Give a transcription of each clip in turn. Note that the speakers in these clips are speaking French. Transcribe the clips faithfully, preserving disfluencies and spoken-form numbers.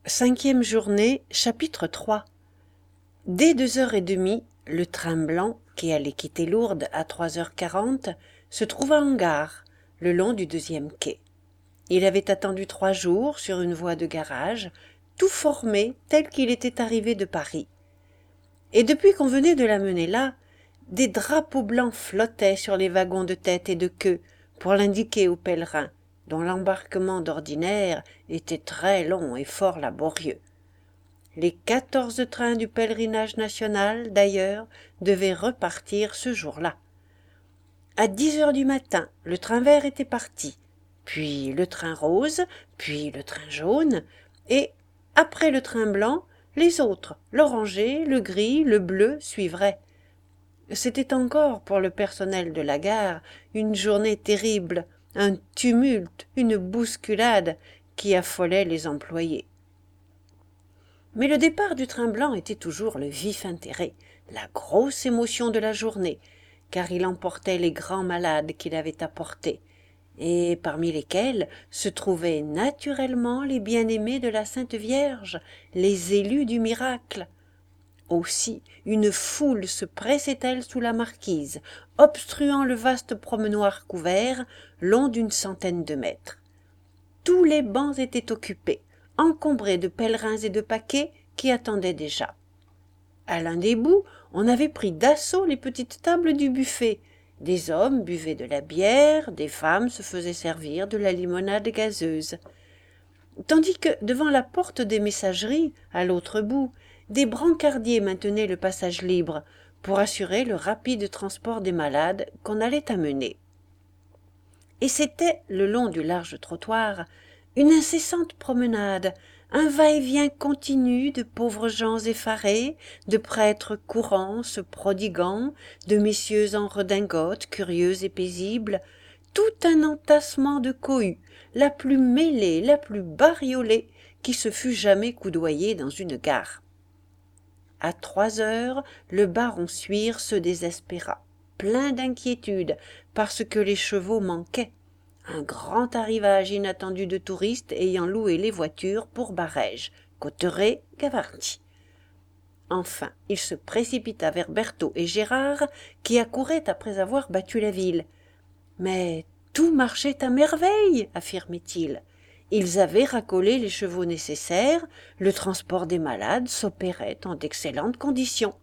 Cinquième journée, chapitre trois. Dès deux heures et demie, le train blanc, qui allait quitter Lourdes à trois heures quarante, se trouva en gare, le long du deuxième quai. Il avait attendu trois jours sur une voie de garage, tout formé tel qu'il était arrivé de Paris. Et depuis qu'on venait de l'amener là, des drapeaux blancs flottaient sur les wagons de tête et de queue pour l'indiquer aux pèlerins, dont l'embarquement d'ordinaire était très long et fort laborieux. Les quatorze trains du pèlerinage national, d'ailleurs, devaient repartir ce jour-là. À dix heures du matin, le train vert était parti, puis le train rose, puis le train jaune, et, après le train blanc, les autres, l'orangé, le gris, le bleu, suivraient. C'était encore, pour le personnel de la gare, une journée terrible, un tumulte, une bousculade qui affolait les employés. Mais le départ du train blanc était toujours le vif intérêt, la grosse émotion de la journée, car il emportait les grands malades qu'il avait apportés, et parmi lesquels se trouvaient naturellement les bien-aimés de la Sainte Vierge, les élus du miracle. Aussi, une foule se pressait-elle sous la marquise, obstruant le vaste promenoir couvert, long d'une centaine de mètres. Tous les bancs étaient occupés, encombrés de pèlerins et de paquets qui attendaient déjà. À l'un des bouts, on avait pris d'assaut les petites tables du buffet. Des hommes buvaient de la bière, des femmes se faisaient servir de la limonade gazeuse. Tandis que, devant la porte des messageries, à l'autre bout, des brancardiers maintenaient le passage libre pour assurer le rapide transport des malades qu'on allait amener. Et c'était, le long du large trottoir, une incessante promenade, un va-et-vient continu de pauvres gens effarés, de prêtres courants se prodiguant, de messieurs en redingote, curieux et paisibles, tout un entassement de cohue, la plus mêlée, la plus bariolée, qui se fût jamais coudoyée dans une gare. À trois heures, le baron Suire se désespéra, plein d'inquiétude, parce que les chevaux manquaient, un grand arrivage inattendu de touristes ayant loué les voitures pour Barèges, Cauterets, Gavarnie. Enfin, il se précipita vers Berthaud et Gérard, qui accouraient après avoir battu la ville. Mais tout marchait à merveille, affirmait-il. Ils avaient racolé les chevaux nécessaires, le transport des malades s'opérait en d'excellentes conditions.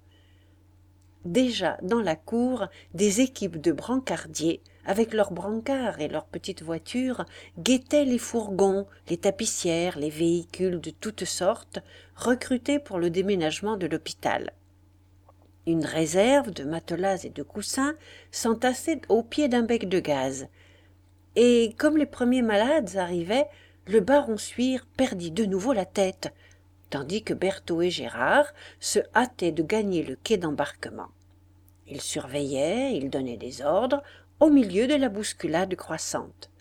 Déjà dans la cour, des équipes de brancardiers, avec leurs brancards et leurs petites voitures, guettaient les fourgons, les tapissières, les véhicules de toutes sortes, recrutés pour le déménagement de l'hôpital. Une réserve de matelas et de coussins s'entassait au pied d'un bec de gaz. Et comme les premiers malades arrivaient, le baron Suire perdit de nouveau la tête, tandis que Berthaud et Gérard se hâtaient de gagner le quai d'embarquement. Ils surveillaient, ils donnaient des ordres, au milieu de la bousculade croissante.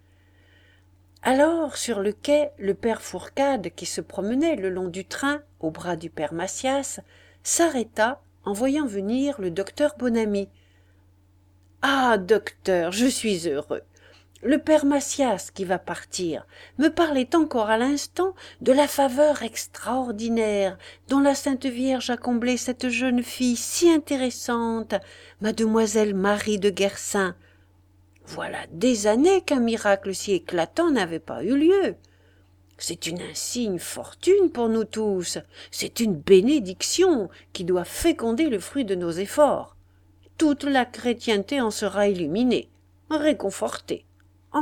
Alors, sur le quai, le père Fourcade, qui se promenait le long du train, au bras du père Macias, s'arrêta en voyant venir le docteur Bonamy. « Ah, docteur, je suis heureux. Le père Macias, qui va partir, me parlait encore à l'instant de la faveur extraordinaire dont la Sainte Vierge a comblé cette jeune fille si intéressante, mademoiselle Marie de Guersin. Voilà des années qu'un miracle si éclatant n'avait pas eu lieu. C'est une insigne fortune pour nous tous, c'est une bénédiction qui doit féconder le fruit de nos efforts. Toute la chrétienté en sera illuminée, réconfortée, enrichie. »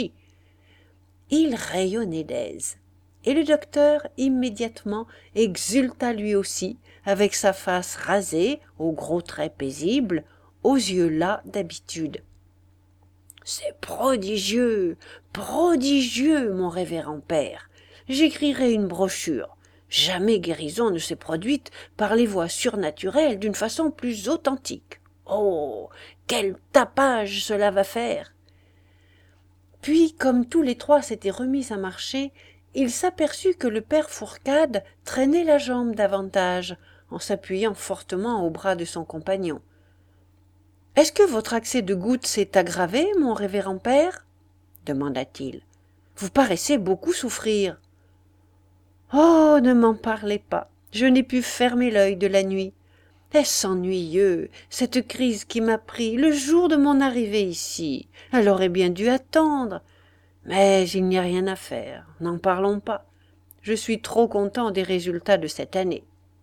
Il rayonnait d'aise, et le docteur immédiatement exulta lui aussi, avec sa face rasée, aux gros traits paisibles, aux yeux las d'habitude. « C'est prodigieux, prodigieux, mon révérend père. J'écrirai une brochure. Jamais guérison ne s'est produite par les voies surnaturelles d'une façon plus authentique. Oh, quel tapage cela va faire !» Puis, comme tous les trois s'étaient remis à marcher, il s'aperçut que le père Fourcade traînait la jambe davantage, en s'appuyant fortement au bras de son compagnon. « Est-ce que votre accès de goutte s'est aggravé, mon révérend père ?» demanda-t-il. « Vous paraissez beaucoup souffrir. »« Oh Oh, ne m'en parlez pas, je n'ai pu fermer l'œil de la nuit. Est-ce ennuyeux, cette crise qui m'a pris le jour de mon arrivée ici? Elle aurait bien dû attendre. Mais il n'y a rien à faire, n'en parlons pas. Je suis trop content des résultats de cette année.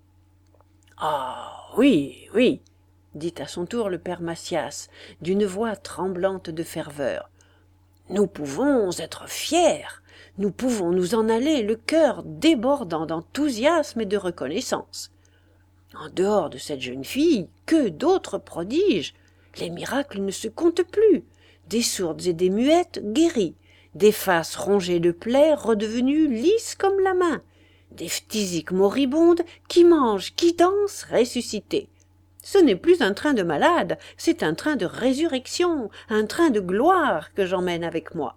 Ah, oui, oui, dit à son tour le père Macias, d'une voix tremblante de ferveur. Nous pouvons être fiers, nous pouvons nous en aller, le cœur débordant d'enthousiasme et de reconnaissance. En dehors de cette jeune fille, que d'autres prodiges! Les miracles ne se comptent plus. Des sourdes et des muettes guéries, des faces rongées de plaies redevenues lisses comme la main, des phtisiques moribondes qui mangent, qui dansent, ressuscitées. Ce n'est plus un train de malades, c'est un train de résurrection, un train de gloire que j'emmène avec moi.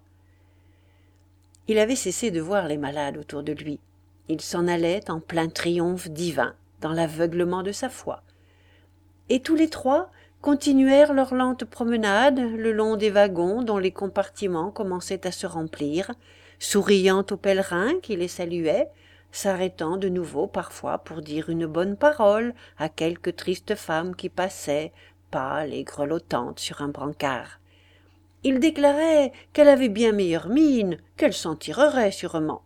Il avait cessé de voir les malades autour de lui. Il s'en allait en plein triomphe divin, dans l'aveuglement de sa foi. Et tous les trois continuèrent leur lente promenade le long des wagons dont les compartiments commençaient à se remplir, souriant aux pèlerins qui les saluaient, s'arrêtant de nouveau parfois pour dire une bonne parole à quelque triste femme qui passait, pâle et grelottante sur un brancard. Ils déclaraient qu'elle avait bien meilleure mine, qu'elle s'en tirerait sûrement.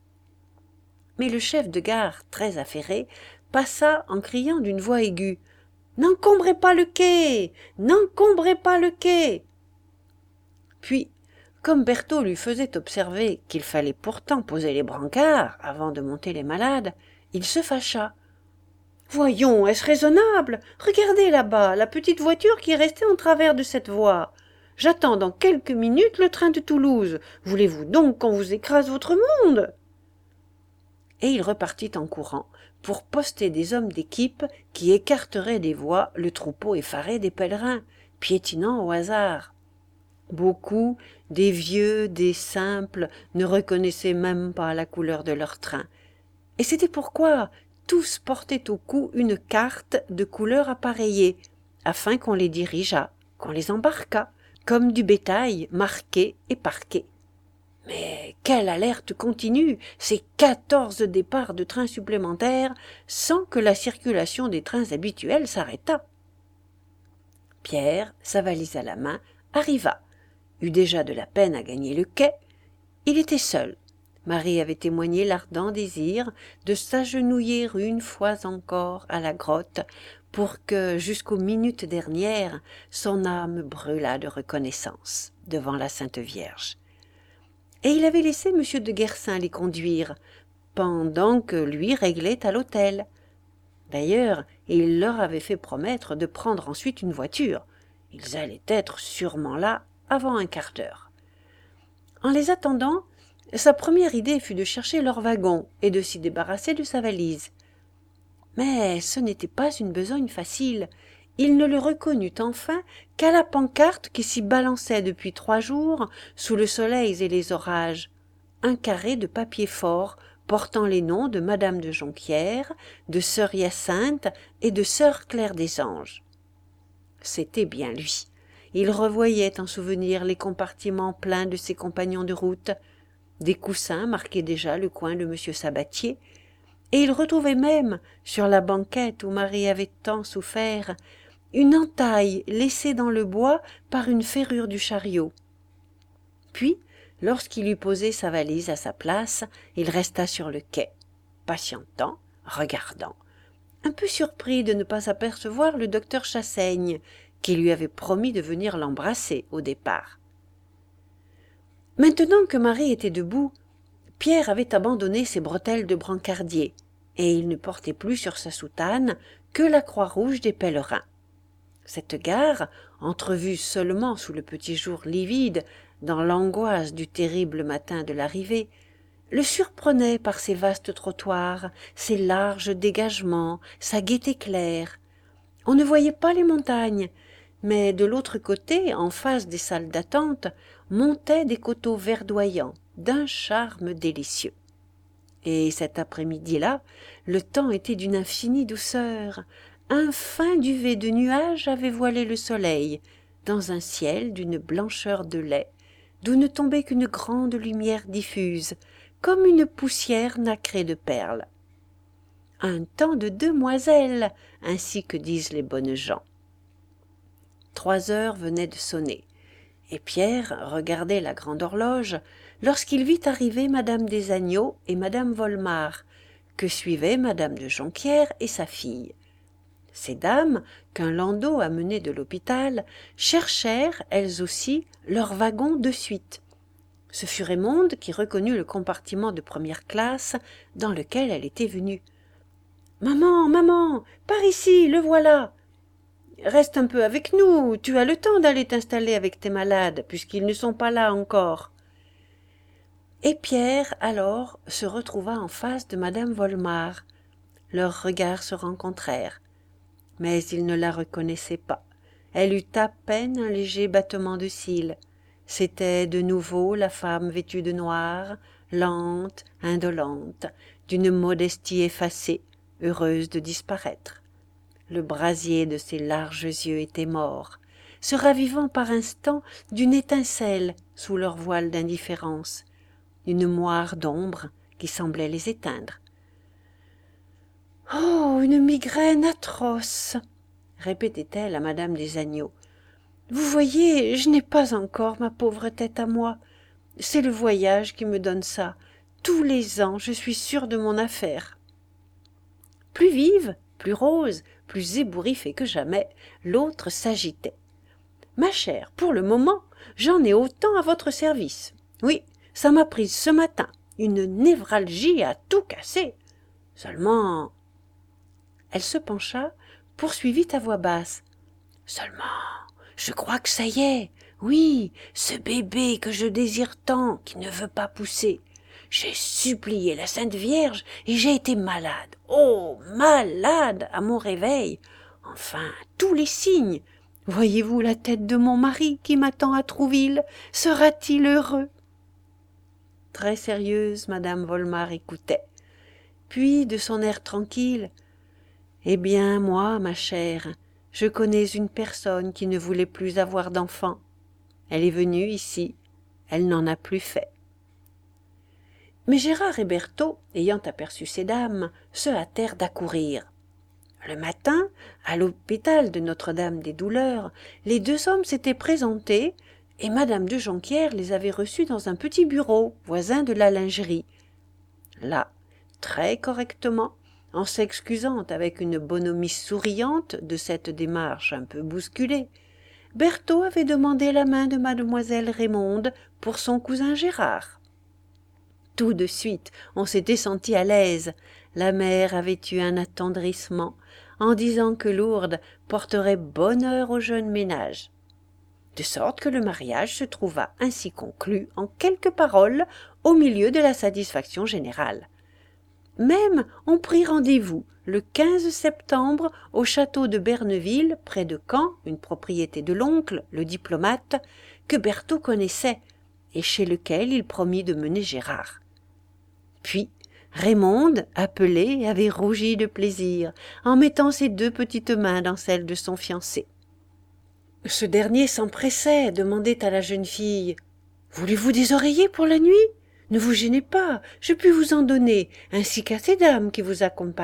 Mais le chef de gare, très affairé, passa en criant d'une voix aiguë « N'encombrez pas le quai! N'encombrez pas le quai !» Puis, comme Berthaud lui faisait observer qu'il fallait pourtant poser les brancards avant de monter les malades, il se fâcha. « Voyons, est-ce raisonnable? Regardez là-bas, la petite voiture qui est restée en travers de cette voie. J'attends dans quelques minutes le train de Toulouse. Voulez-vous donc qu'on vous écrase votre monde ?» Et il repartit en courant pour poster des hommes d'équipe qui écarteraient des voies le troupeau effaré des pèlerins, piétinant au hasard. Beaucoup, des vieux, des simples, ne reconnaissaient même pas la couleur de leur train. Et c'était pourquoi tous portaient au cou une carte de couleur appareillée, afin qu'on les dirigeât, qu'on les embarquât, comme du bétail marqué et parqué. Mais quelle alerte continue, ces quatorze départs de trains supplémentaires, sans que la circulation des trains habituels s'arrêtât. Pierre, sa valise à la main, arriva, eut déjà de la peine à gagner le quai. Il était seul. Marie avait témoigné l'ardent désir de s'agenouiller une fois encore à la grotte pour que, jusqu'aux minutes dernières, son âme brûlât de reconnaissance devant la Sainte Vierge. Et il avait laissé M. de Guersin les conduire, pendant que lui réglait à l'hôtel. D'ailleurs, il leur avait fait promettre de prendre ensuite une voiture. Ils allaient être sûrement là avant un quart d'heure. En les attendant, sa première idée fut de chercher leur wagon et de s'y débarrasser de sa valise. Mais ce n'était pas une besogne facile. Il ne le reconnut enfin qu'à la pancarte qui s'y balançait depuis trois jours sous le soleil et les orages, un carré de papier fort portant les noms de Madame de Jonquière, de sœur Hyacinthe et de sœur Claire des Anges. C'était bien lui. Il revoyait en souvenir les compartiments pleins de ses compagnons de route. Des coussins marquaient déjà le coin de Monsieur Sabatier, et il retrouvait même, sur la banquette où Marie avait tant souffert, une entaille laissée dans le bois par une ferrure du chariot. Puis, lorsqu'il eut posé sa valise à sa place, il resta sur le quai, patientant, regardant, un peu surpris de ne pas apercevoir le docteur Chassaigne, qui lui avait promis de venir l'embrasser au départ. Maintenant que Marie était debout, Pierre avait abandonné ses bretelles de brancardier, et il ne portait plus sur sa soutane que la croix rouge des pèlerins. Cette gare, entrevue seulement sous le petit jour livide, dans l'angoisse du terrible matin de l'arrivée, le surprenait par ses vastes trottoirs, ses larges dégagements, sa gaieté claire. On ne voyait pas les montagnes, mais de l'autre côté, en face des salles d'attente, montaient des coteaux verdoyants, d'un charme délicieux. Et cet après-midi-là, le temps était d'une infinie douceur. Un fin duvet de nuages avait voilé le soleil, dans un ciel d'une blancheur de lait, d'où ne tombait qu'une grande lumière diffuse, comme une poussière nacrée de perles. un temps de demoiselle, ainsi que disent les bonnes gens. Trois heures venaient de sonner, et Pierre regardait la grande horloge lorsqu'il vit arriver madame des Agneaux et madame Volmar, que suivaient madame de Jonquière et sa fille. Ces dames, qu'un landau amenait de l'hôpital, cherchèrent, elles aussi, leur wagon de suite. Ce fut Raymonde qui reconnut le compartiment de première classe dans lequel elle était venue. « Maman, maman, par ici, le voilà !»« Reste un peu avec nous, tu as le temps d'aller t'installer avec tes malades, puisqu'ils ne sont pas là encore. » Et Pierre, alors, se retrouva en face de madame Volmar. Leurs regards se rencontrèrent. Mais il ne la reconnaissait pas. Elle eut à peine un léger battement de cils. C'était de nouveau la femme vêtue de noir, lente, indolente, d'une modestie effacée, heureuse de disparaître. Le brasier de ses larges yeux était mort, se ravivant par instants d'une étincelle sous leur voile d'indifférence, une moire d'ombre qui semblait les éteindre. « Oh, une migraine atroce !» répétait-elle à madame des Agneaux. « Vous voyez, je n'ai pas encore ma pauvre tête à moi. C'est le voyage qui me donne ça. Tous les ans, je suis sûre de mon affaire. » Plus vive, plus rose, plus ébouriffée que jamais, l'autre s'agitait. « Ma chère, pour le moment, j'en ai autant à votre service. Oui, ça m'a prise ce matin, une névralgie à tout casser. Seulement... » Elle se pencha, poursuivit à voix basse. « Seulement, je crois que ça y est. Oui, ce bébé que je désire tant, qui ne veut pas pousser. J'ai supplié la Sainte Vierge et j'ai été malade. Oh, malade à mon réveil. Enfin, tous les signes. Voyez-vous la tête de mon mari qui m'attend à Trouville? Sera-t-il heureux ?» Très sérieuse, madame Volmar écoutait. Puis, de son air tranquille, « Eh bien, moi, ma chère, je connais une personne qui ne voulait plus avoir d'enfant. Elle est venue ici, elle n'en a plus fait. » Mais Gérard et Berthaud, ayant aperçu ces dames, se hâtèrent d'accourir. Le matin, à l'hôpital de Notre-Dame-des-Douleurs, les deux hommes s'étaient présentés et madame de Jonquière les avait reçus dans un petit bureau voisin de la lingerie. Là, très correctement, en s'excusant avec une bonhomie souriante de cette démarche un peu bousculée, Berthaud avait demandé la main de mademoiselle Raymonde pour son cousin Gérard. Tout de suite, on s'était senti à l'aise. La mère avait eu un attendrissement en disant que Lourdes porterait bonheur au jeune ménage. De sorte que le mariage se trouva ainsi conclu en quelques paroles au milieu de la satisfaction générale. Même on prit rendez-vous le quinze septembre au château de Berneville, près de Caen, une propriété de l'oncle, le diplomate, que Berthaud connaissait, et chez lequel il promit de mener Gérard. Puis Raymonde, appelée, avait rougi de plaisir, en mettant ses deux petites mains dans celles de son fiancé. Ce dernier s'empressait, demandait à la jeune fille « Voulez-vous des oreillers pour la nuit ? Ne vous gênez pas, je puis vous en donner, ainsi qu'à ces dames qui vous accompagnent. »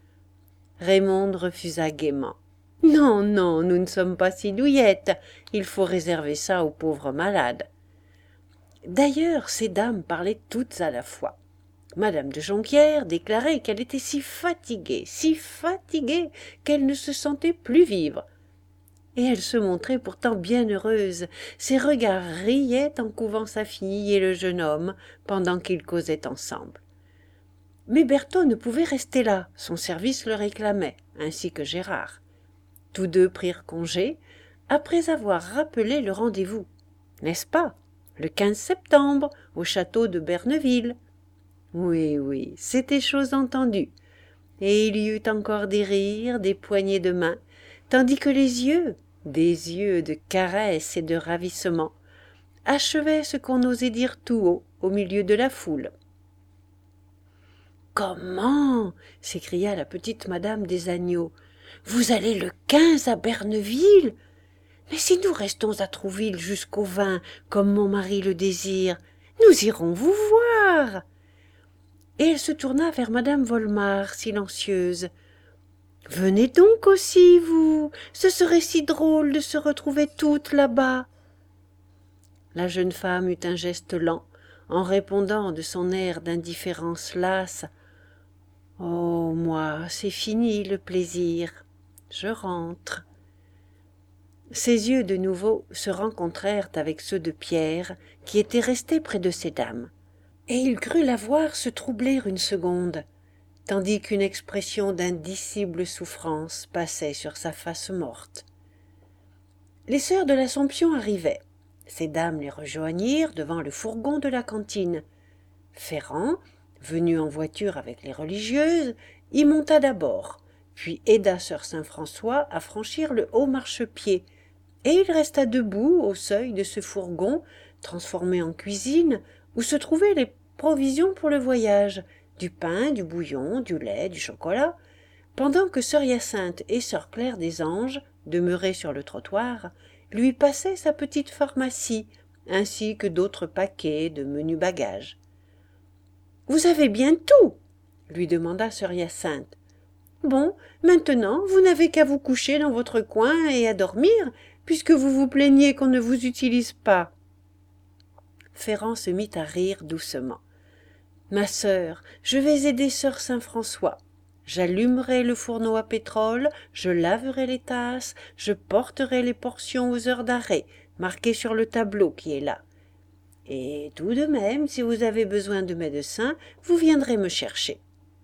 Raymonde refusa gaiement. « Non, non, nous ne sommes pas si douillettes, il faut réserver ça aux pauvres malades. » D'ailleurs, ces dames parlaient toutes à la fois. Madame de Jonquière déclarait qu'elle était si fatiguée, si fatiguée, qu'elle ne se sentait plus vivre. Et elle se montrait pourtant bien heureuse. Ses regards riaient en couvant sa fille et le jeune homme pendant qu'ils causaient ensemble. Mais Berthaud ne pouvait rester là, son service le réclamait, ainsi que Gérard. Tous deux prirent congé, après avoir rappelé le rendez-vous. N'est-ce pas? Le quinze septembre, au château de Berneville. Oui, oui, c'était chose entendue. Et il y eut encore des rires, des poignées de main, tandis que les yeux, des yeux de caresse et de ravissement, achevaient ce qu'on n'osait dire tout haut au milieu de la foule. « Comment » s'écria la petite madame des Agneaux. « Vous allez le quinze à Berneville ? Mais si nous restons à Trouville jusqu'au vingt, comme mon mari le désire, nous irons vous voir. » et elle se tourna vers madame Volmar, silencieuse. « Venez donc aussi, vous, ce serait si drôle de se retrouver toutes là-bas. » La jeune femme eut un geste lent, en répondant de son air d'indifférence lasse. « Oh, moi, c'est fini le plaisir, je rentre. » Ses yeux de nouveau se rencontrèrent avec ceux de Pierre, qui était resté près de ces dames, et il crut la voir se troubler une seconde, tandis qu'une expression d'indicible souffrance passait sur sa face morte. Les sœurs de l'Assomption arrivaient. Ces dames les rejoignirent devant le fourgon de la cantine. Ferrand, venu en voiture avec les religieuses, y monta d'abord, puis aida sœur Saint-François à franchir le haut marchepied, et il resta debout au seuil de ce fourgon, transformé en cuisine, où se trouvaient les provisions pour le voyage, du pain, du bouillon, du lait, du chocolat, pendant que sœur Hyacinthe et sœur Claire des Anges, demeurées sur le trottoir, lui passaient sa petite pharmacie, ainsi que d'autres paquets de menus bagages. « Vous avez bien tout ?» lui demanda sœur Hyacinthe. « Bon, maintenant, vous n'avez qu'à vous coucher dans votre coin et à dormir, puisque vous vous plaignez qu'on ne vous utilise pas. » Ferrand se mit à rire doucement. « Ma sœur, je vais aider sœur Saint-François. J'allumerai le fourneau à pétrole, je laverai les tasses, je porterai les portions aux heures d'arrêt, marquées sur le tableau qui est là. Et tout de même, si vous avez besoin de médecin, vous viendrez me chercher. »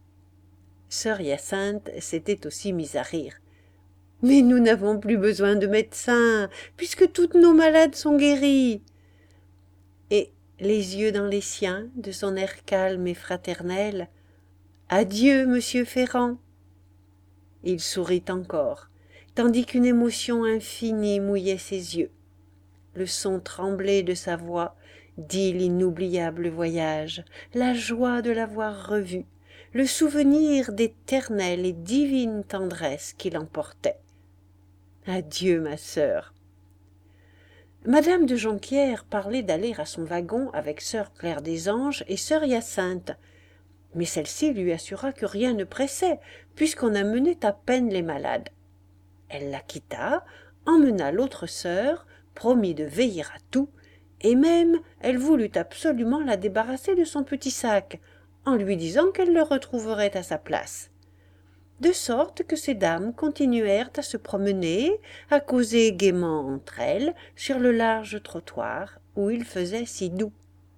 Sœur Hyacinthe s'était aussi mise à rire. « Mais nous n'avons plus besoin de médecin, puisque toutes nos malades sont guéries. » Et, les yeux dans les siens, de son air calme et fraternel, « Adieu, monsieur Ferrand. » Il sourit encore, tandis qu'une émotion infinie mouillait ses yeux. Le son tremblé de sa voix dit l'inoubliable voyage, la joie de l'avoir revu, le souvenir d'éternelle et divine tendresse qui l'emportait. Adieu, ma sœur. Madame de Jonquière parlait d'aller à son wagon avec sœur Claire des Anges et sœur Hyacinthe, mais celle-ci lui assura que rien ne pressait, puisqu'on amenait à peine les malades. Elle la quitta, emmena l'autre sœur, promit de veiller à tout, et même elle voulut absolument la débarrasser de son petit sac, en lui disant qu'elle le retrouverait à sa place. De sorte que ces dames continuèrent à se promener, à causer gaiement entre elles, sur le large trottoir où il faisait si doux.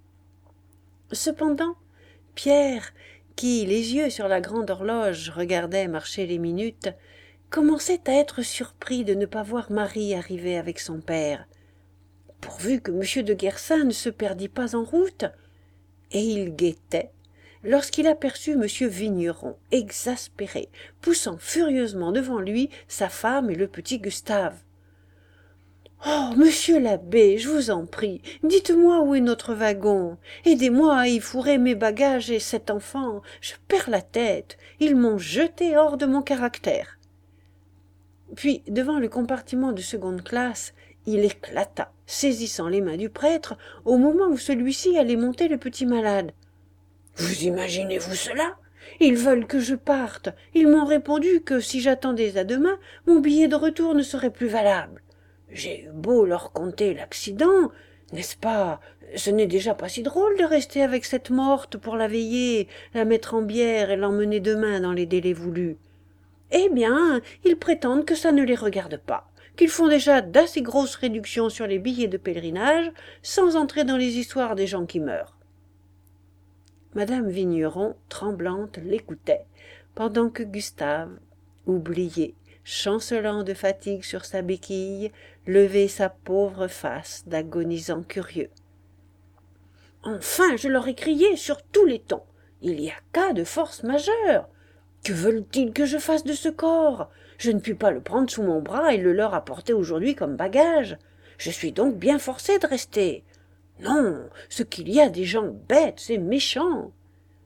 Cependant, Pierre, qui, les yeux sur la grande horloge, regardait marcher les minutes, commençait à être surpris de ne pas voir Marie arriver avec son père. Pourvu que M. de Guersin ne se perdît pas en route, et il guettait, lorsqu'il aperçut M. Vigneron, exaspéré, poussant furieusement devant lui sa femme et le petit Gustave. « Oh, monsieur l'abbé, je vous en prie, dites-moi où est notre wagon. Aidez-moi à y fourrer mes bagages et cet enfant. Je perds la tête. Ils m'ont jeté hors de mon caractère. » Puis, devant le compartiment de seconde classe, il éclata, saisissant les mains du prêtre, au moment où celui-ci allait monter le petit malade. « Vous imaginez-vous cela ? Ils veulent que je parte. Ils m'ont répondu que, si j'attendais à demain, mon billet de retour ne serait plus valable. J'ai eu beau leur conter l'accident, n'est-ce pas ? Ce n'est déjà pas si drôle de rester avec cette morte pour la veiller, la mettre en bière et l'emmener demain dans les délais voulus. Eh bien, ils prétendent que ça ne les regarde pas, qu'ils font déjà d'assez grosses réductions sur les billets de pèlerinage, sans entrer dans les histoires des gens qui meurent. » Madame Vigneron, tremblante, l'écoutait, pendant que Gustave, oublié, chancelant de fatigue sur sa béquille, levait sa pauvre face d'agonisant curieux. « Enfin, je leur ai crié sur tous les tons. Il y a cas de force majeure. Que veulent-ils que je fasse de ce corps ? Je ne puis pas le prendre sous mon bras et le leur apporter aujourd'hui comme bagage. Je suis donc bien forcé de rester. Non, ce qu'il y a des gens bêtes et méchants. »«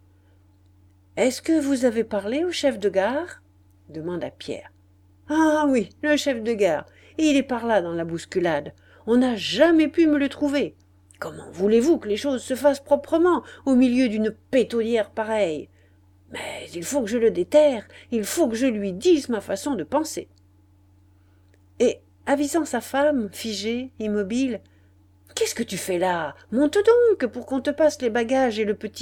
Est-ce que vous avez parlé au chef de gare ? » demanda Pierre. « Ah oui, le chef de gare. Et il est par là dans la bousculade. On n'a jamais pu me le trouver. Comment voulez-vous que les choses se fassent proprement au milieu d'une pétaudière pareille? Mais il faut que je le déterre, il faut que je lui dise ma façon de penser. » Et, avisant sa femme, figée, immobile, « Qu'est-ce que tu fais là? Monte donc, pour qu'on te passe les bagages et le petit. »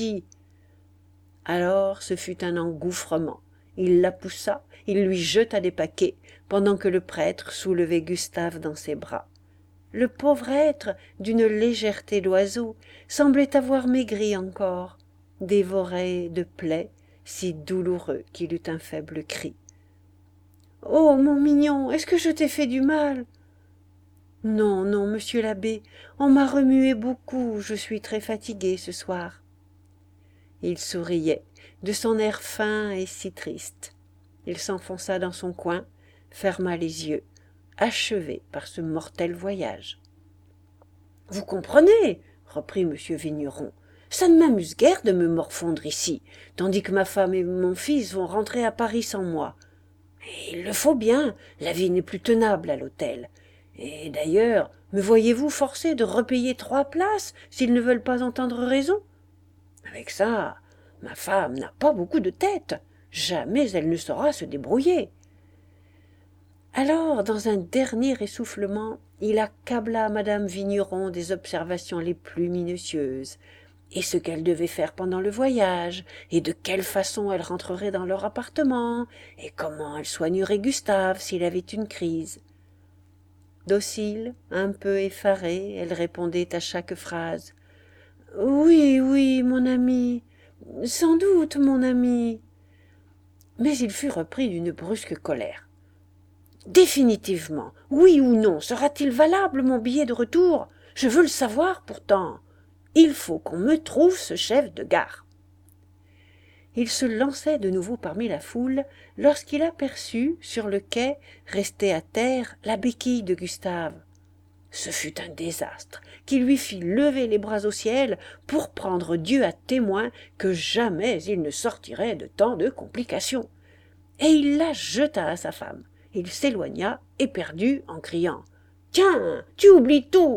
Alors ce fut un engouffrement. Il la poussa, il lui jeta des paquets, pendant que le prêtre soulevait Gustave dans ses bras. Le pauvre être, d'une légèreté d'oiseau, semblait avoir maigri encore, dévoré de plaies, si douloureux qu'il eut un faible cri. « Oh, mon mignon, est-ce que je t'ai fait du mal ?»« Non, non, monsieur l'abbé, on m'a remué beaucoup, je suis très fatigué ce soir. » Il souriait, de son air fin et si triste. Il s'enfonça dans son coin, ferma les yeux, achevé par ce mortel voyage. « Vous comprenez, reprit M. Vigneron, ça ne m'amuse guère de me morfondre ici, tandis que ma femme et mon fils vont rentrer à Paris sans moi. Et il le faut bien, la vie n'est plus tenable à l'hôtel. Et d'ailleurs, me voyez-vous forcé de repayer trois places s'ils ne veulent pas entendre raison? Avec ça, ma femme n'a pas beaucoup de tête, jamais elle ne saura se débrouiller. » Alors, dans un dernier essoufflement, il accabla madame Vigneron des observations les plus minutieuses, et ce qu'elle devait faire pendant le voyage, et de quelle façon elle rentrerait dans leur appartement, et comment elle soignerait Gustave s'il avait une crise. Docile, un peu effarée, elle répondait à chaque phrase. « Oui, oui, mon ami, sans doute, mon ami. » Mais il fut repris d'une brusque colère. « Définitivement, oui ou non, sera-t-il valable mon billet de retour? Je veux le savoir pourtant. Il faut qu'on me trouve ce chef de gare. » Il se lançait de nouveau parmi la foule lorsqu'il aperçut, sur le quai, restée à terre, la béquille de Gustave. Ce fut un désastre qui lui fit lever les bras au ciel pour prendre Dieu à témoin que jamais il ne sortirait de tant de complications. Et il la jeta à sa femme. Il s'éloigna, éperdu, en criant « Tiens, tu oublies tout !»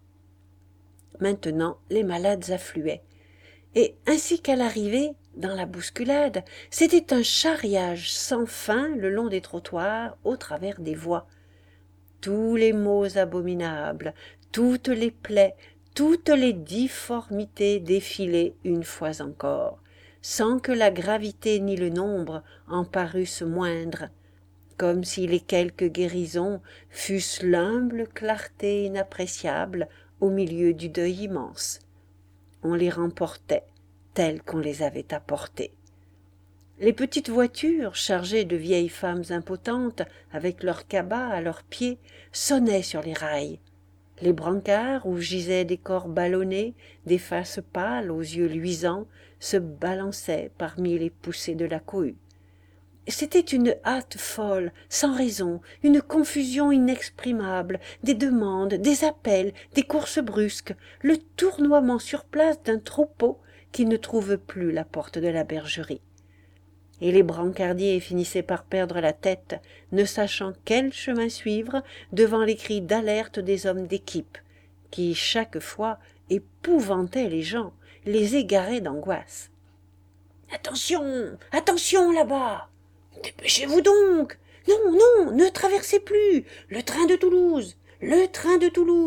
Maintenant, les malades affluaient. Et ainsi qu'à l'arrivée, dans la bousculade, c'était un charriage sans fin le long des trottoirs, au travers des voies. Tous les maux abominables, toutes les plaies, toutes les difformités défilaient une fois encore, sans que la gravité ni le nombre en parussent moindres, comme si les quelques guérisons fussent l'humble clarté inappréciable au milieu du deuil immense. On les remportait tels qu'on les avait apportés. Les petites voitures, chargées de vieilles femmes impotentes, avec leurs cabas à leurs pieds, sonnaient sur les rails. Les brancards, où gisaient des corps ballonnés, des faces pâles aux yeux luisants, se balançaient parmi les poussées de la cohue. C'était une hâte folle, sans raison, une confusion inexprimable, des demandes, des appels, des courses brusques, le tournoiement sur place d'un troupeau qui ne trouve plus la porte de la bergerie. Et les brancardiers finissaient par perdre la tête, ne sachant quel chemin suivre devant les cris d'alerte des hommes d'équipe, qui, chaque fois, épouvantaient les gens, les égaraient d'angoisse. « Attention, attention là-bas! Dépêchez-vous donc! Non, non, ne traversez plus! Le train de Toulouse! Le train de Toulouse !»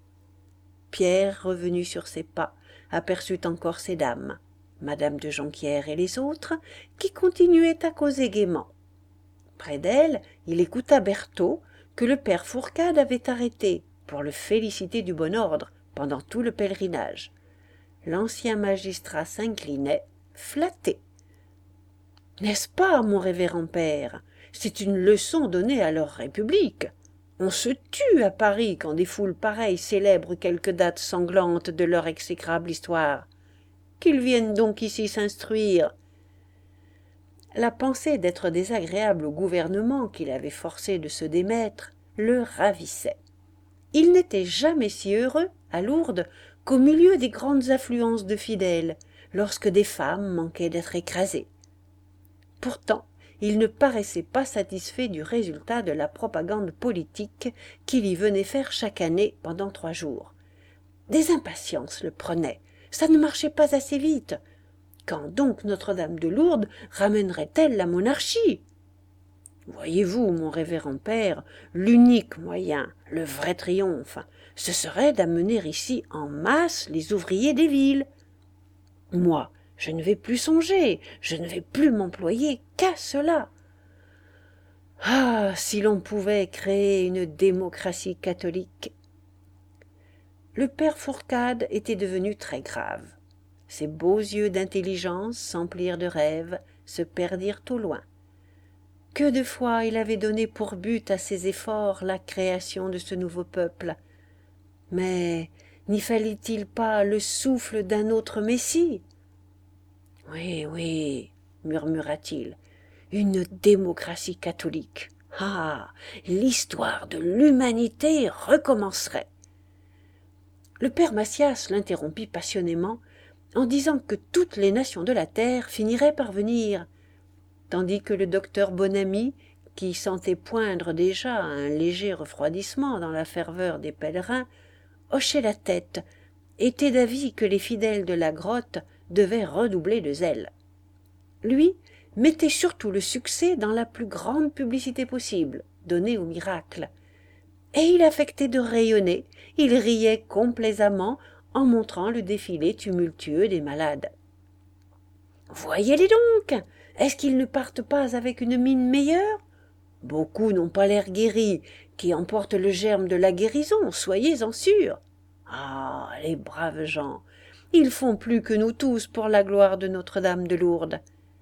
Pierre, revenu sur ses pas, aperçut encore ces dames, madame de Jonquière et les autres, qui continuaient à causer gaiement. Près d'elle, il écouta Berthaud, que le père Fourcade avait arrêté, pour le féliciter du bon ordre, pendant tout le pèlerinage. L'ancien magistrat s'inclinait, flatté. « N'est-ce pas, mon révérend père? C'est une leçon donnée à leur République. On se tue à Paris quand des foules pareilles célèbrent quelques dates sanglantes de leur exécrable histoire. Qu'ils viennent donc ici s'instruire. » La pensée d'être désagréable au gouvernement qu'il avait forcé de se démettre le ravissait. Il n'était jamais si heureux, à Lourdes, qu'au milieu des grandes affluences de fidèles, lorsque des femmes manquaient d'être écrasées. Pourtant, il ne paraissait pas satisfait du résultat de la propagande politique qu'il y venait faire chaque année pendant trois jours. Des impatiences le prenaient, ça ne marchait pas assez vite. Quand donc Notre-Dame de Lourdes ramènerait-elle la monarchie? Voyez-vous, mon révérend père, l'unique moyen, le vrai triomphe, ce serait d'amener ici en masse les ouvriers des villes. Moi, je ne vais plus songer, je ne vais plus m'employer qu'à cela. Ah, si l'on pouvait créer une démocratie catholique. Le père Fourcade était devenu très grave. Ses beaux yeux d'intelligence s'emplirent de rêves, se perdirent au loin. Que de fois il avait donné pour but à ses efforts la création de ce nouveau peuple. Mais n'y fallait-il pas le souffle d'un autre Messie? Oui, oui, murmura-t-il, une démocratie catholique. Ah, l'histoire de l'humanité recommencerait. Le père Macias l'interrompit passionnément en disant que toutes les nations de la terre finiraient par venir, tandis que le docteur Bonamy, qui sentait poindre déjà un léger refroidissement dans la ferveur des pèlerins, hochait la tête, était d'avis que les fidèles de la grotte devaient redoubler de zèle. Lui mettait surtout le succès dans la plus grande publicité possible, donnée au miracle. Et il affectait de rayonner, il riait complaisamment en montrant le défilé tumultueux des malades. « Voyez-les donc! Est-ce qu'ils ne partent pas avec une mine meilleure? Beaucoup n'ont pas l'air guéris, qui emportent le germe de la guérison, soyez-en sûrs. Ah, les braves gens! Ils font plus que nous tous pour la gloire de Notre-Dame de Lourdes. »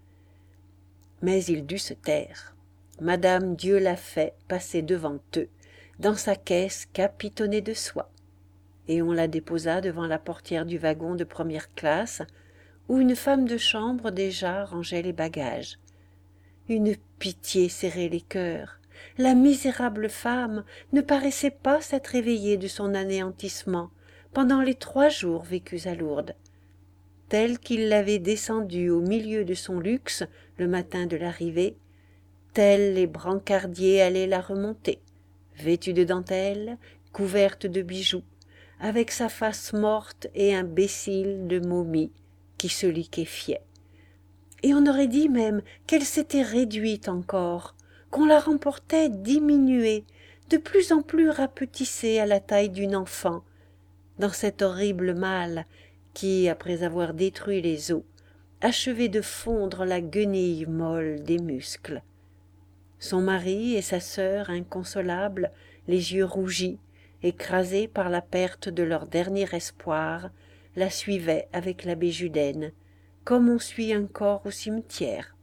Mais il dut se taire. Madame Dieu l'a fait passer devant eux, dans sa caisse capitonnée de soie, et on la déposa devant la portière du wagon de première classe, où une femme de chambre déjà rangeait les bagages. Une pitié serrait les cœurs. La misérable femme ne paraissait pas s'être éveillée de son anéantissement pendant les trois jours vécus à Lourdes. Telle qu'il l'avait descendue au milieu de son luxe le matin de l'arrivée, tels les brancardiers allaient la remonter, vêtue de dentelle, couverte de bijoux, avec sa face morte et imbécile de momie qui se liquéfiait. Et on aurait dit même qu'elle s'était réduite encore, qu'on la remportait diminuée, de plus en plus rapetissée à la taille d'une enfant, dans cet horrible mal qui, après avoir détruit les os, achevait de fondre la guenille molle des muscles. Son mari et sa sœur inconsolable, les yeux rougis, écrasés par la perte de leur dernier espoir, la suivaient avec l'abbé Judaine, comme on suit un corps au cimetière.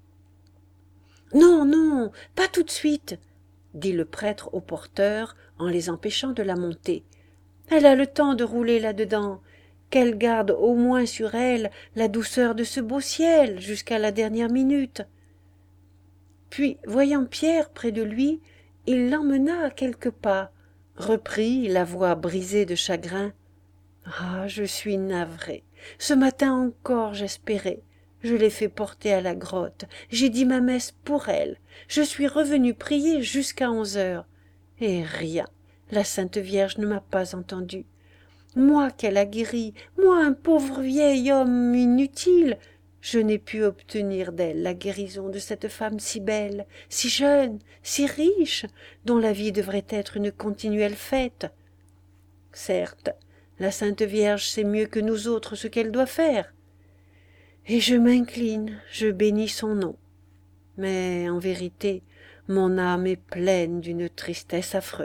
« Non, non, pas tout de suite, » dit le prêtre au porteur en les empêchant de la monter. « Elle a le temps de rouler là-dedans, qu'elle garde au moins sur elle la douceur de ce beau ciel jusqu'à la dernière minute. » Puis, voyant Pierre près de lui, il l'emmena à quelques pas, reprit, la voix brisée de chagrin. « Ah, je suis navré. Ce matin encore j'espérais. Je l'ai fait porter à la grotte. J'ai dit ma messe pour elle. Je suis revenu prier jusqu'à onze heures. Et rien. La Sainte Vierge ne m'a pas entendu. Moi qu'elle a guéri, moi un pauvre vieil homme inutile, je n'ai pu obtenir d'elle la guérison de cette femme si belle, si jeune, si riche, dont la vie devrait être une continuelle fête. Certes, la Sainte Vierge sait mieux que nous autres ce qu'elle doit faire. Et je m'incline, je bénis son nom. Mais en vérité, mon âme est pleine d'une tristesse affreuse. »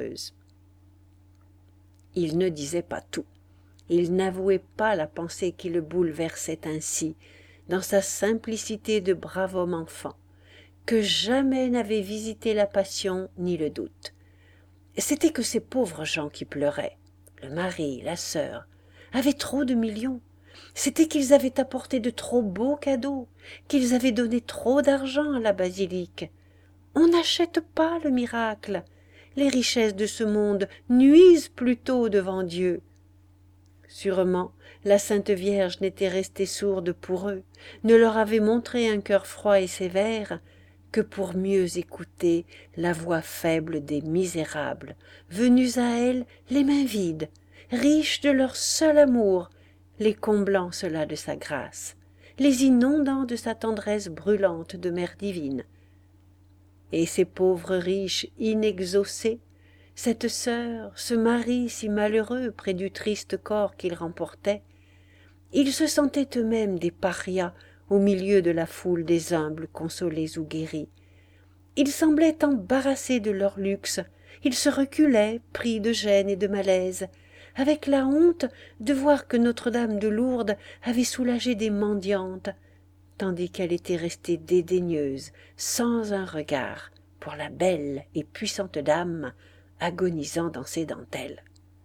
Il ne disait pas tout. Il n'avouait pas la pensée qui le bouleversait ainsi, dans sa simplicité de brave homme enfant, que jamais n'avait visité la passion ni le doute. C'était que ces pauvres gens qui pleuraient, le mari, la sœur, avaient trop de millions. C'était qu'ils avaient apporté de trop beaux cadeaux, qu'ils avaient donné trop d'argent à la basilique. On n'achète pas le miracle. Les richesses de ce monde nuisent plutôt devant Dieu. Sûrement, la Sainte Vierge n'était restée sourde pour eux, ne leur avait montré un cœur froid et sévère, que pour mieux écouter la voix faible des misérables, venus à elle les mains vides, riches de leur seul amour, les comblant cela de sa grâce, les inondant de sa tendresse brûlante de mère divine. Et ces pauvres riches inexaucés, cette sœur, ce mari si malheureux près du triste corps qu'ils remportaient, ils se sentaient eux-mêmes des parias au milieu de la foule des humbles consolés ou guéris. Ils semblaient embarrassés de leur luxe, ils se reculaient, pris de gêne et de malaise, avec la honte de voir que Notre-Dame de Lourdes avait soulagé des mendiantes, tandis qu'elle était restée dédaigneuse, sans un regard, pour la belle et puissante dame agonisant dans ses dentelles.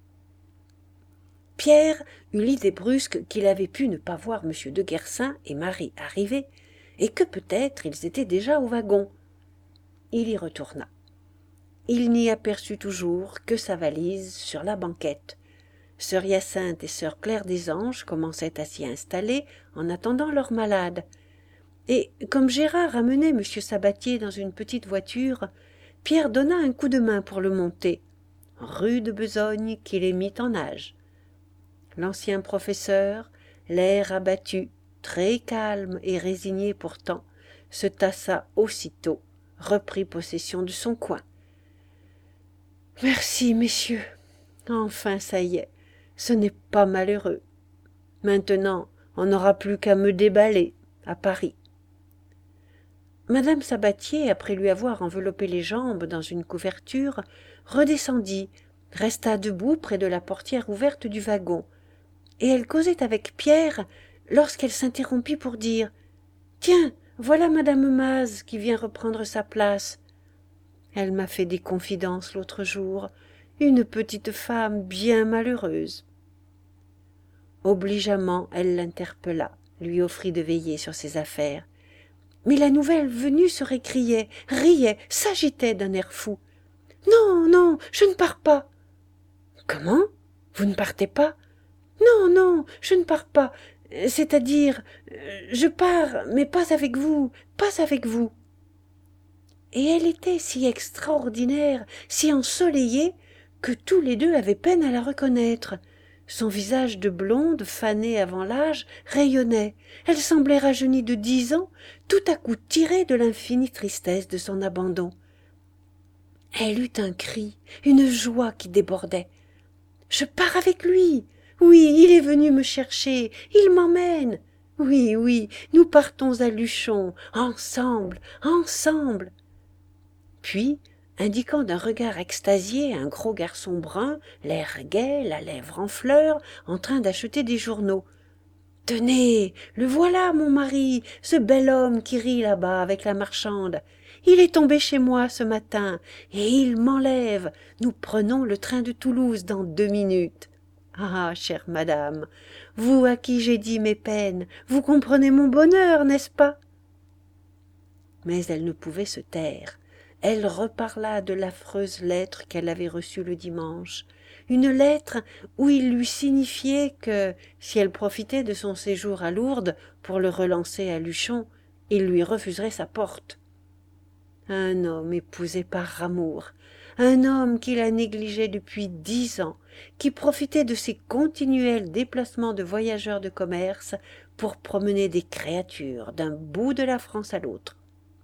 Pierre eut l'idée brusque qu'il avait pu ne pas voir M. de Guersin et Marie arriver, et que peut-être ils étaient déjà au wagon. Il y retourna. Il n'y aperçut toujours que sa valise sur la banquette. Sœur Hyacinthe et sœur Claire des Anges commençaient à s'y installer en attendant leur malade. Et comme Gérard amenait M. Sabatier dans une petite voiture, Pierre donna un coup de main pour le monter. Rude besogne qui les mit en nage. L'ancien professeur, l'air abattu, très calme et résigné pourtant, se tassa aussitôt, reprit possession de son coin. « Merci, messieurs. Enfin, ça y est, ce n'est pas malheureux. Maintenant, on n'aura plus qu'à me déballer à Paris. » Madame Sabatier, après lui avoir enveloppé les jambes dans une couverture, redescendit, resta debout près de la portière ouverte du wagon, et elle causait avec Pierre lorsqu'elle s'interrompit pour dire « Tiens, voilà madame Maz qui vient reprendre sa place. Elle m'a fait des confidences l'autre jour, une petite femme bien malheureuse. » Obligeamment, elle l'interpella, lui offrit de veiller sur ses affaires. Mais la nouvelle venue se récriait, riait, s'agitait d'un air fou. « Non, non, je ne pars pas. »« Comment ? Vous ne partez pas ? » ?»« Non, non, je ne pars pas. C'est-à-dire, je pars, mais pas avec vous, pas avec vous. » Et elle était si extraordinaire, si ensoleillée, que tous les deux avaient peine à la reconnaître. Son visage de blonde, fané avant l'âge, rayonnait. Elle semblait rajeunie de dix ans, tout à coup tirée de l'infinie tristesse de son abandon. Elle eut un cri, une joie qui débordait. « Je pars avec lui. Oui, il est venu me chercher. Il m'emmène. Oui, oui, nous partons à Luchon, ensemble, ensemble. » Puis, indiquant d'un regard extasié un gros garçon brun, l'air gai, la lèvre en fleurs, en train d'acheter des journaux. « Tenez, le voilà, mon mari, ce bel homme qui rit là-bas avec la marchande. Il est tombé chez moi ce matin, et il m'enlève. Nous prenons le train de Toulouse dans deux minutes. Ah, chère madame, vous à qui j'ai dit mes peines, vous comprenez mon bonheur, n'est-ce pas ?» Mais elle ne pouvait se taire. Elle reparla de l'affreuse lettre qu'elle avait reçue le dimanche, une lettre où il lui signifiait que, si elle profitait de son séjour à Lourdes pour le relancer à Luchon, il lui refuserait sa porte. Un homme épousé par amour, un homme qui la négligeait depuis dix ans, qui profitait de ses continuels déplacements de voyageurs de commerce pour promener des créatures d'un bout de la France à l'autre.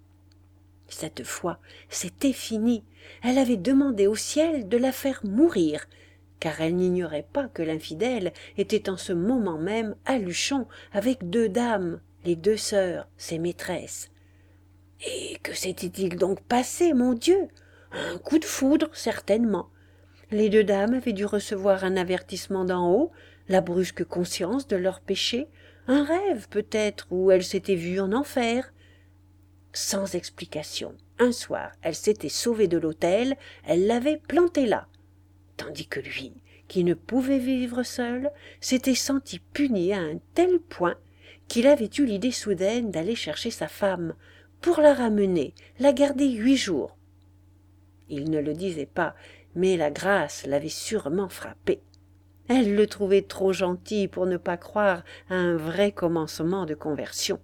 Cette fois, c'était fini. Elle avait demandé au ciel de la faire mourir, car elle n'ignorait pas que l'infidèle était en ce moment même à Luchon avec deux dames, les deux sœurs, ses maîtresses. Et que s'était-il donc passé, mon Dieu ? Un coup de foudre, certainement. Les deux dames avaient dû recevoir un avertissement d'en haut, la brusque conscience de leur péché, un rêve peut-être où elles s'étaient vues en enfer. Sans explication, un soir, elle s'était sauvée de l'autel, elle l'avait planté là, tandis que lui, qui ne pouvait vivre seul, s'était senti puni à un tel point qu'il avait eu l'idée soudaine d'aller chercher sa femme, pour la ramener, la garder huit jours. Il ne le disait pas, mais la grâce l'avait sûrement frappé. Elle le trouvait trop gentil pour ne pas croire à un vrai commencement de conversion.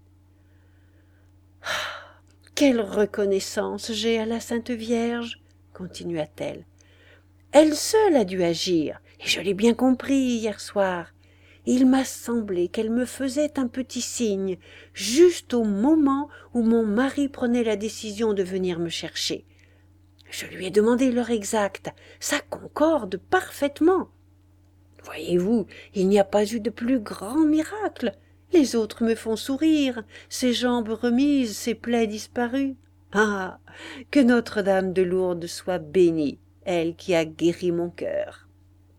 « Ah, quelle reconnaissance j'ai à la Sainte Vierge !» continua-t-elle. « Elle seule a dû agir, Et je l'ai bien compris hier soir. Il m'a semblé qu'elle me faisait un petit signe, juste au moment où mon mari prenait la décision de venir me chercher. Je lui ai demandé l'heure exacte. Ça concorde parfaitement. Voyez-vous, il n'y a pas eu de plus grand miracle. Les autres me font sourire, ses jambes remises, ses plaies disparues. Ah, que Notre-Dame de Lourdes soit bénie, elle qui a guéri mon cœur.